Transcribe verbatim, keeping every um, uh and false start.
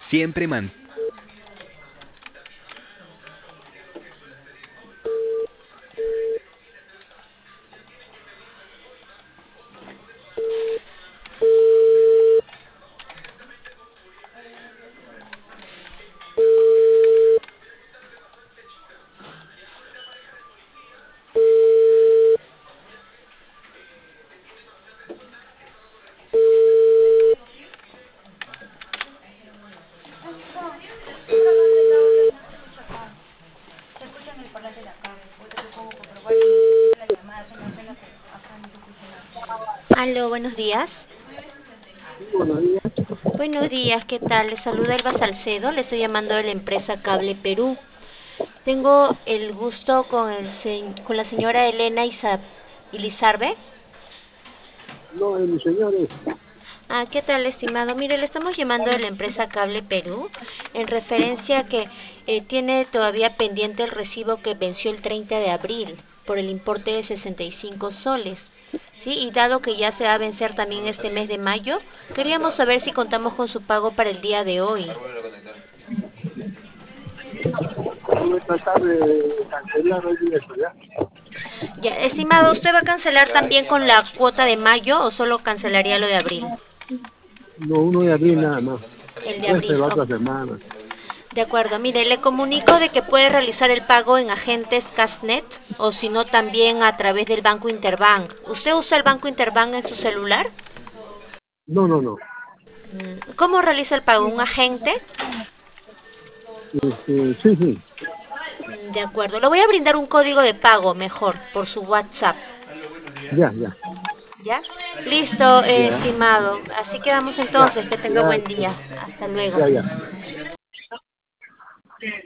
Siempre man... Aló, buenos días. Buenos días. Buenos días, ¿qué tal? Les saluda Elba Salcedo, le estoy llamando de la empresa Cable Perú. Tengo el gusto con, el se- con la señora Elena Isa Ilizarbe. No, eh, mi señor es. Ah, ¿qué tal, estimado? Mire, le estamos llamando de la empresa Cable Perú en referencia a que eh, tiene todavía pendiente el recibo que venció el treinta de abril por el importe de sesenta y cinco soles. Sí, y dado que ya se va a vencer también este mes de mayo, queríamos saber si contamos con su pago para el día de hoy. Voy a tratar de cancelar hoy eso, ¿ya? Ya, estimado, ¿usted va a cancelar también con la cuota de mayo o solo cancelaría lo de abril? No, uno de abril nada más. El de El resto de abril, la ok. otra semana. De acuerdo, mire, le comunico de que puede realizar el pago en agentes Cashnet o si no también a través del Banco Interbank. ¿Usted usa el Banco Interbank en su celular? No, no, no. Mm, ¿Cómo realiza el pago? ¿Un agente? Este, sí, sí. Mm, De acuerdo, le voy a brindar un código de pago mejor por su WhatsApp. Ya, ya. ¿Ya? Listo, eh, Ya, estimado. Así quedamos ya. entonces. Que tenga buen Gracias. día. Hasta luego. Ya, ya.